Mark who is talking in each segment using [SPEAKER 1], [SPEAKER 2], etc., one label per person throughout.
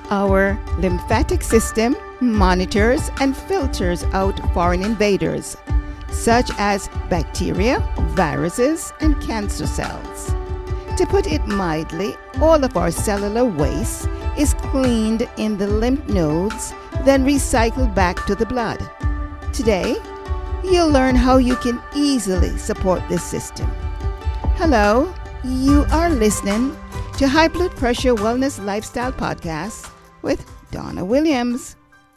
[SPEAKER 1] Our lymphatic system monitors and filters out foreign invaders, such as bacteria, viruses, and cancer cells. To put it mildly, all of our cellular waste is cleaned in the lymph nodes, then recycled back to the blood. Today, you'll learn how you can easily support this system. Hello, you are listening to High Blood Pressure Wellness Lifestyle Podcast with Donna Williams.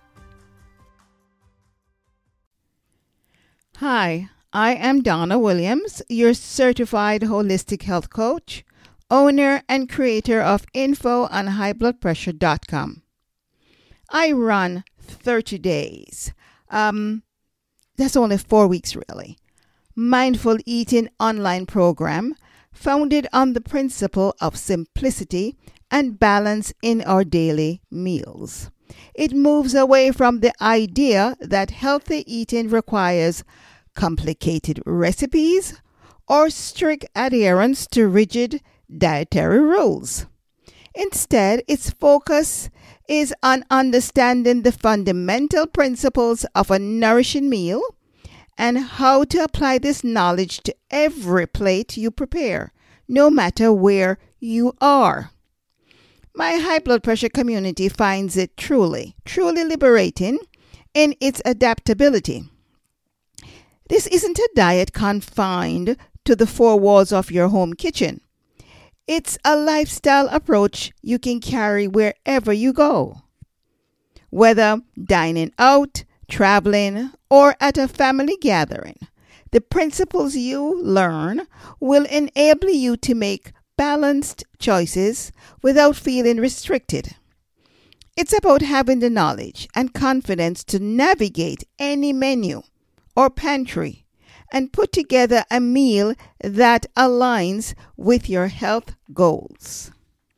[SPEAKER 1] Hi, I am Donna Williams, your certified holistic health coach, owner and creator of info-on-highbloodpressure.com. I run 30 days. That's only 4 weeks really. Mindful eating online program founded on the principle of simplicity and balance in our daily meals. It moves away from the idea that healthy eating requires complicated recipes or strict adherence to rigid dietary rules. Instead, its focus is on understanding the fundamental principles of a nourishing meal and how to apply this knowledge to every plate you prepare, no matter where you are. My high blood pressure community finds it truly liberating in its adaptability. This isn't a diet confined to the four walls of your home kitchen. It's a lifestyle approach you can carry wherever you go. Whether dining out, traveling, or at a family gathering, the principles you learn will enable you to make balanced choices without feeling restricted. It's about having the knowledge and confidence to navigate any menu or pantry and put together a meal that aligns with your health goals.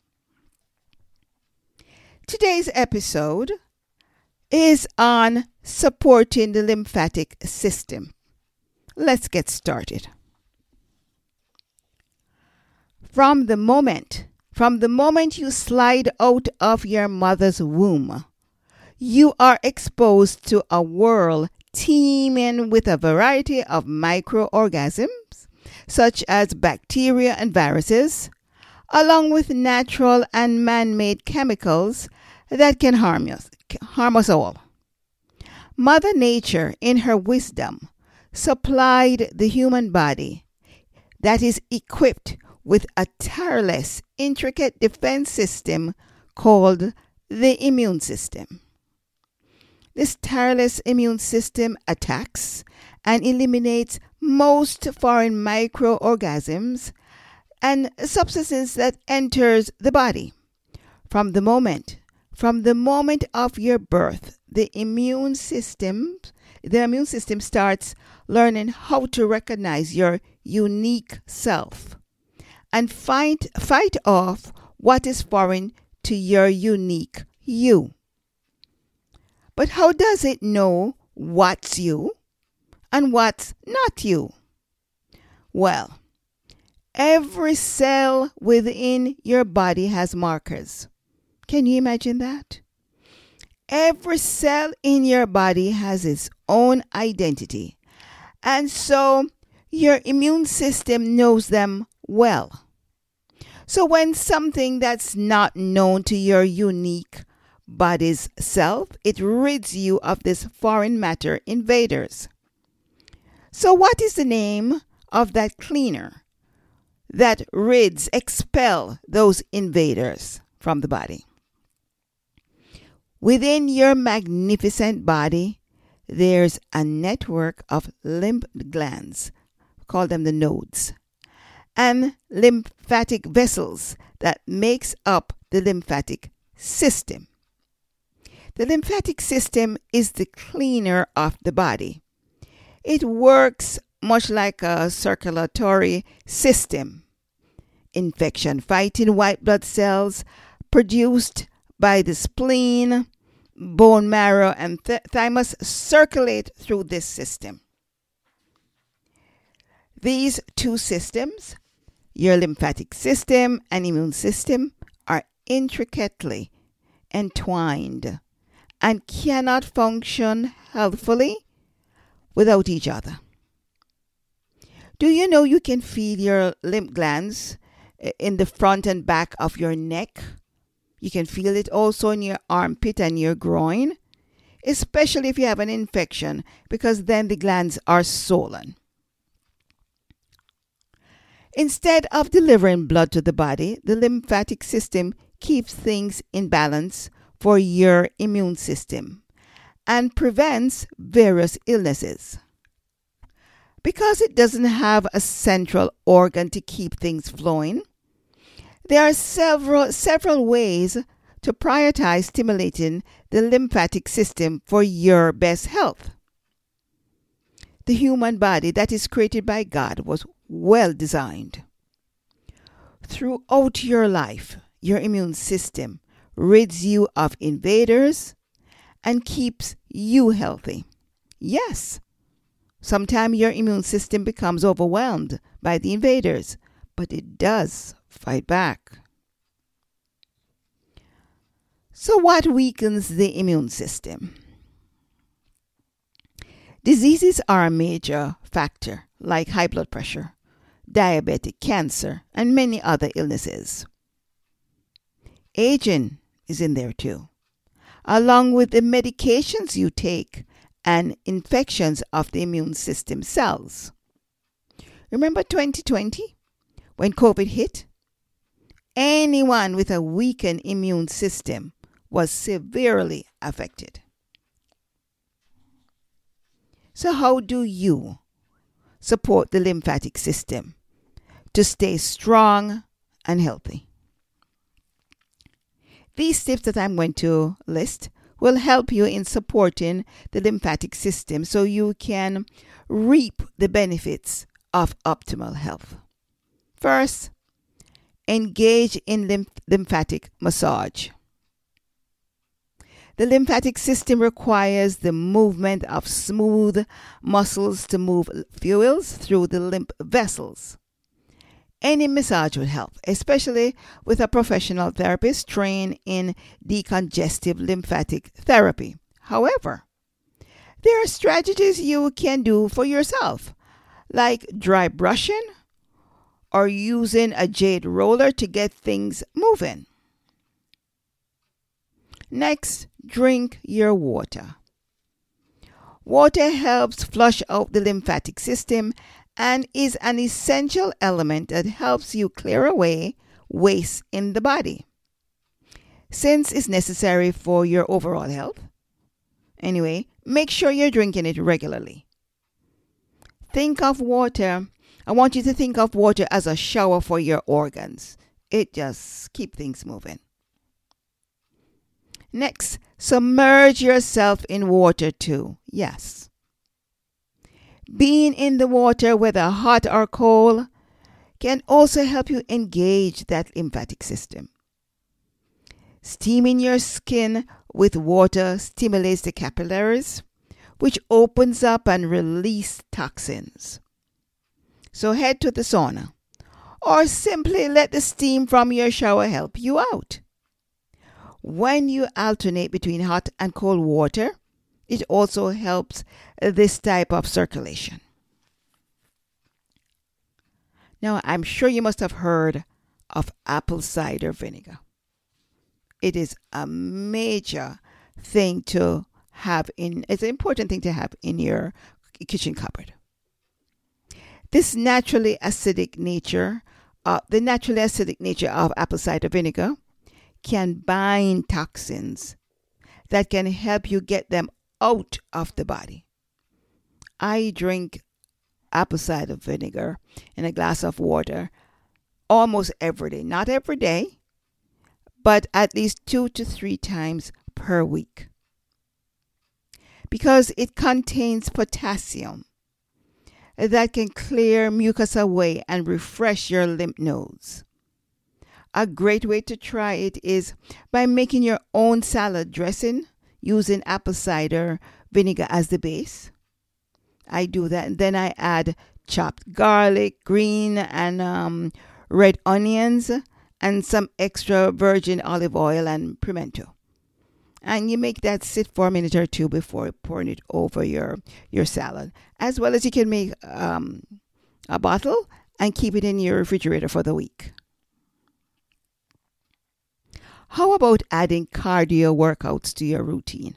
[SPEAKER 1] Today's episode is on supporting the lymphatic system. Let's get started. From the moment you slide out of your mother's womb, you are exposed to a world teeming with a variety of microorganisms, such as bacteria and viruses, along with natural and man-made chemicals that can harm us all. Mother Nature, in her wisdom, supplied the human body that is equipped with a tireless, intricate defense system called the immune system. This tireless immune system attacks and eliminates most foreign microorganisms and substances that enters the body. From the moment of your birth, the immune system starts learning how to recognize your unique self and fight off what is foreign to your unique you. But how does it know what's you and what's not you? Well, every cell within your body has markers. Can you imagine that? Every cell in your body has its own identity. And so your immune system knows them well. So when something that's not known to your unique body's self, it rids you of this foreign matter invaders. So what is the name of that cleaner that expel those invaders from the body? Within your magnificent body, there's a network of lymph glands, call them the nodes, and lymphatic vessels that makes up the lymphatic system. The lymphatic system is the cleaner of the body. It works much like a circulatory system. Infection-fighting white blood cells produced by the spleen, bone marrow, and thymus circulate through this system. These two systems, your lymphatic system and immune system, are intricately entwined and cannot function healthfully without each other. Do you know you can feel your lymph glands in the front and back of your neck? You can feel it also in your armpit and your groin, especially if you have an infection, because then the glands are swollen. Instead of delivering blood to the body, the lymphatic system keeps things in balance for your immune system and prevents various illnesses. Because it doesn't have a central organ to keep things flowing, there are several ways to prioritize stimulating the lymphatic system for your best health. The human body that is created by God was well designed. Throughout your life, your immune system rids you of invaders and keeps you healthy. Yes, sometimes your immune system becomes overwhelmed by the invaders, but it does fight back. So what weakens the immune system? Diseases are a major factor, like high blood pressure, diabetic, cancer, and many other illnesses. Aging is in there too, along with the medications you take and infections of the immune system cells. Remember 2020 when COVID hit? Anyone with a weakened immune system was severely affected. So how do you support the lymphatic system to stay strong and healthy? These tips that I'm going to list will help you in supporting the lymphatic system so you can reap the benefits of optimal health. First, engage in lymphatic massage. The lymphatic system requires the movement of smooth muscles to move fluids through the lymph vessels. Any massage would help, especially with a professional therapist trained in decongestive lymphatic therapy. However, there are strategies you can do for yourself, like dry brushing or using a jade roller to get things moving. Next, drink your water. Water helps flush out the lymphatic system and is an essential element that helps you clear away waste in the body, since it's necessary for your overall health. Anyway, make sure you're drinking it regularly. I want you to think of water as a shower for your organs. It just keeps things moving. Next, submerge yourself in water too. Yes. Being in the water, whether hot or cold, can also help you engage that lymphatic system. Steaming your skin with water stimulates the capillaries, which opens up and releases toxins. So head to the sauna, or simply let the steam from your shower help you out. When you alternate between hot and cold water, it also helps this type of circulation. Now, I'm sure you must have heard of apple cider vinegar. It is a major thing to have it's an important thing to have in your kitchen cupboard. The naturally acidic nature of apple cider vinegar can bind toxins that can help you get them out of the body. I drink apple cider vinegar in a glass of water almost every day. Not every day, but at least 2 to 3 times per week. Because it contains potassium that can clear mucus away and refresh your lymph nodes. A great way to try it is by making your own salad dressing using apple cider vinegar as the base. I do that, and then I add chopped garlic, green and red onions, and some extra virgin olive oil and pimento. And you make that sit for a minute or two before pouring it over your salad. As well as you can make a bottle and keep it in your refrigerator for the week. How about adding cardio workouts to your routine?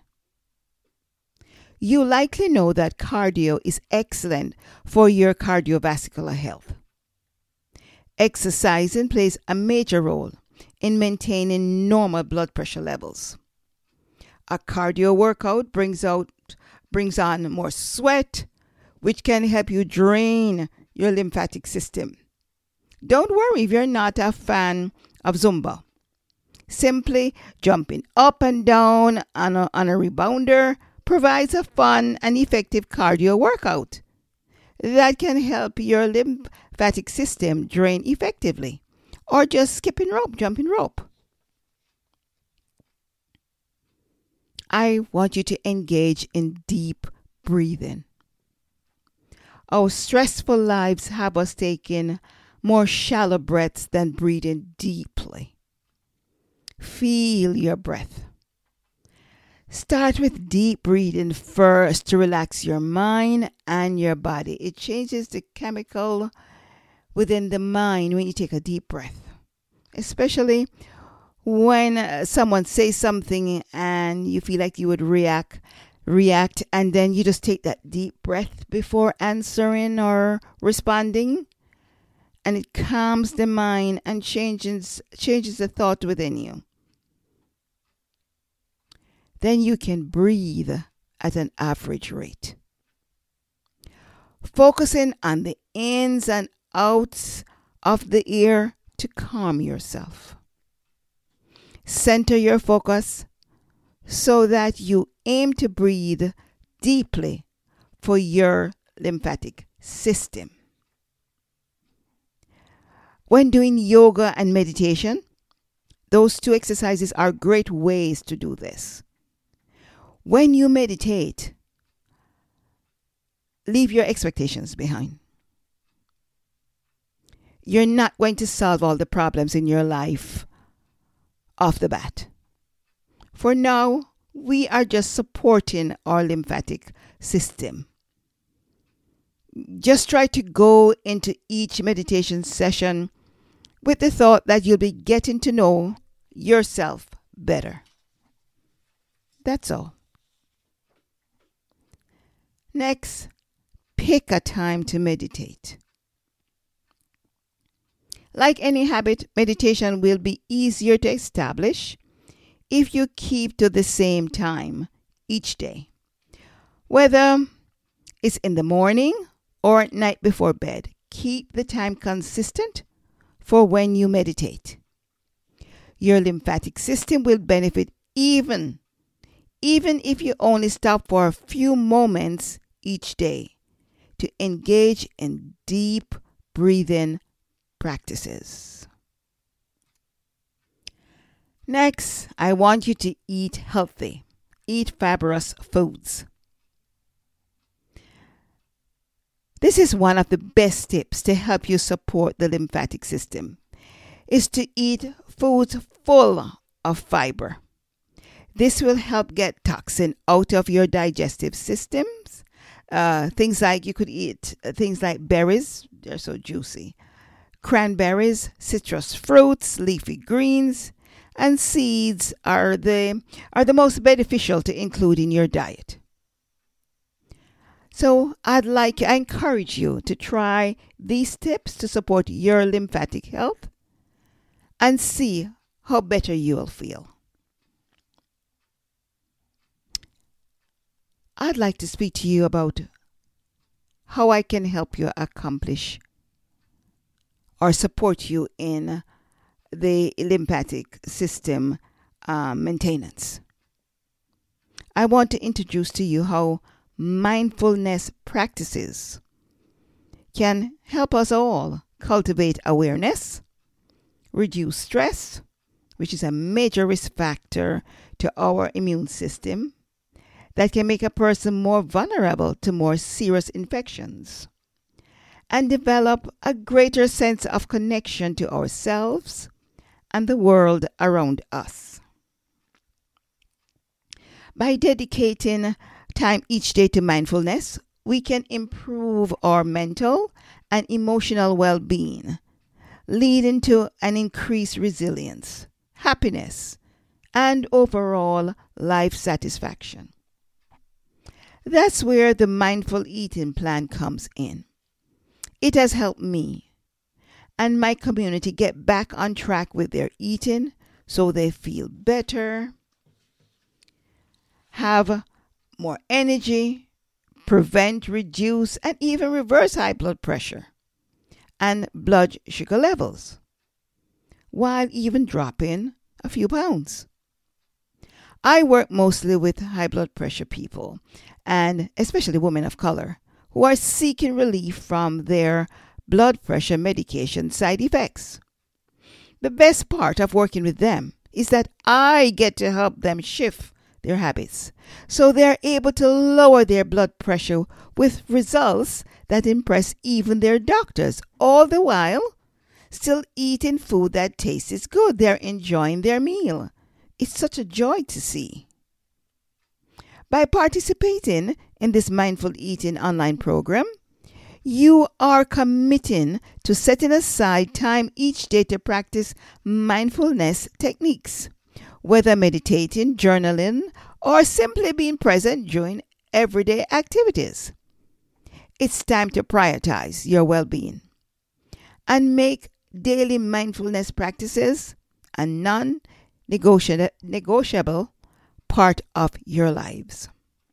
[SPEAKER 1] You likely know that cardio is excellent for your cardiovascular health. Exercising plays a major role in maintaining normal blood pressure levels. A cardio workout brings on more sweat, which can help you drain your lymphatic system. Don't worry if you're not a fan of Zumba. Simply jumping up and down on a rebounder provides a fun and effective cardio workout that can help your lymphatic system drain effectively, or just jumping rope. I want you to engage in deep breathing. Our stressful lives have us taking more shallow breaths than breathing deeply. Feel your breath. Start with deep breathing first to relax your mind and your body. It changes the chemical within the mind when you take a deep breath, especially when someone says something and you feel like you would react, and then you just take that deep breath before answering or responding, and it calms the mind and changes the thought within you. Then you can breathe at an average rate, focusing on the ins and outs of the ear to calm yourself. Center your focus so that you aim to breathe deeply for your lymphatic system. When doing yoga and meditation, those two exercises are great ways to do this. When you meditate, leave your expectations behind. You're not going to solve all the problems in your life off the bat. For now, we are just supporting our lymphatic system. Just try to go into each meditation session with the thought that you'll be getting to know yourself better. That's all. Next, pick a time to meditate. Like any habit, meditation will be easier to establish if you keep to the same time each day, whether it's in the morning or at night before bed. Keep the time consistent for when you meditate. Your lymphatic system will benefit even if you only stop for a few moments each day to engage in deep breathing practices. Next, I want you to eat healthy. Eat fibrous foods. This is one of the best tips to help you support the lymphatic system, is to eat foods full of fiber. This will help get toxin out of your digestive systems. Things like you could eat things like berries, they're so juicy, cranberries, citrus fruits, leafy greens, and seeds are the most beneficial to include in your diet. So I encourage you to try these tips to support your lymphatic health and see how better you will feel. I'd like to speak to you about how I can help you accomplish or support you in the lymphatic system maintenance. I want to introduce to you how mindfulness practices can help us all cultivate awareness, reduce stress, which is a major risk factor to our immune system, that can make a person more vulnerable to more serious infections, and develop a greater sense of connection to ourselves and the world around us. By dedicating time each day to mindfulness, we can improve our mental and emotional well-being, leading to an increased resilience, happiness, and overall life satisfaction. That's where the mindful eating plan comes in. It has helped me and my community get back on track with their eating so they feel better, have more energy, prevent, reduce, and even reverse high blood pressure and blood sugar levels, while even dropping a few pounds. I work mostly with high blood pressure people, and especially women of color, who are seeking relief from their blood pressure medication side effects. The best part of working with them is that I get to help them shift their habits so they're able to lower their blood pressure with results that impress even their doctors, all the while still eating food that tastes good. They're enjoying their meal. It's such a joy to see. By participating in this mindful eating online program, you are committing to setting aside time each day to practice mindfulness techniques, whether meditating, journaling, or simply being present during everyday activities. It's time to prioritize your well-being and make daily mindfulness practices a non-negotiable part of your lives.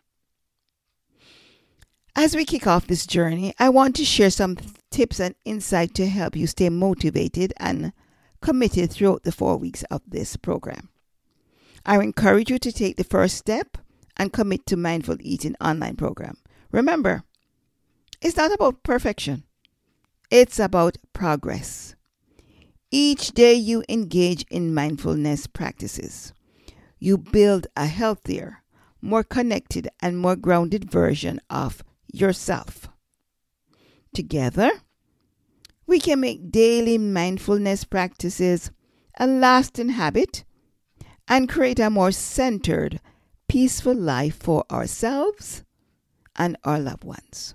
[SPEAKER 1] As we kick off this journey, I want to share some tips and insight to help you stay motivated and committed throughout the 4 weeks of this program. I encourage you to take the first step and commit to Mindful Eating online program. Remember, it's not about perfection. It's about progress. Each day you engage in mindfulness practices, you build a healthier, more connected, and more grounded version of yourself. Together, we can make daily mindfulness practices a lasting habit and create a more centered, peaceful life for ourselves and our loved ones.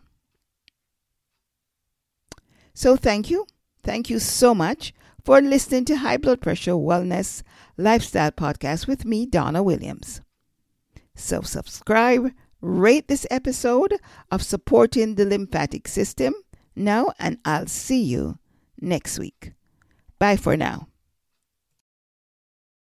[SPEAKER 1] So thank you. Thank you so much for listening to High Blood Pressure Wellness Lifestyle Podcast with me, Donna Williams. So subscribe, rate this episode of Supporting the Lymphatic System now, and I'll see you next week. Bye for now.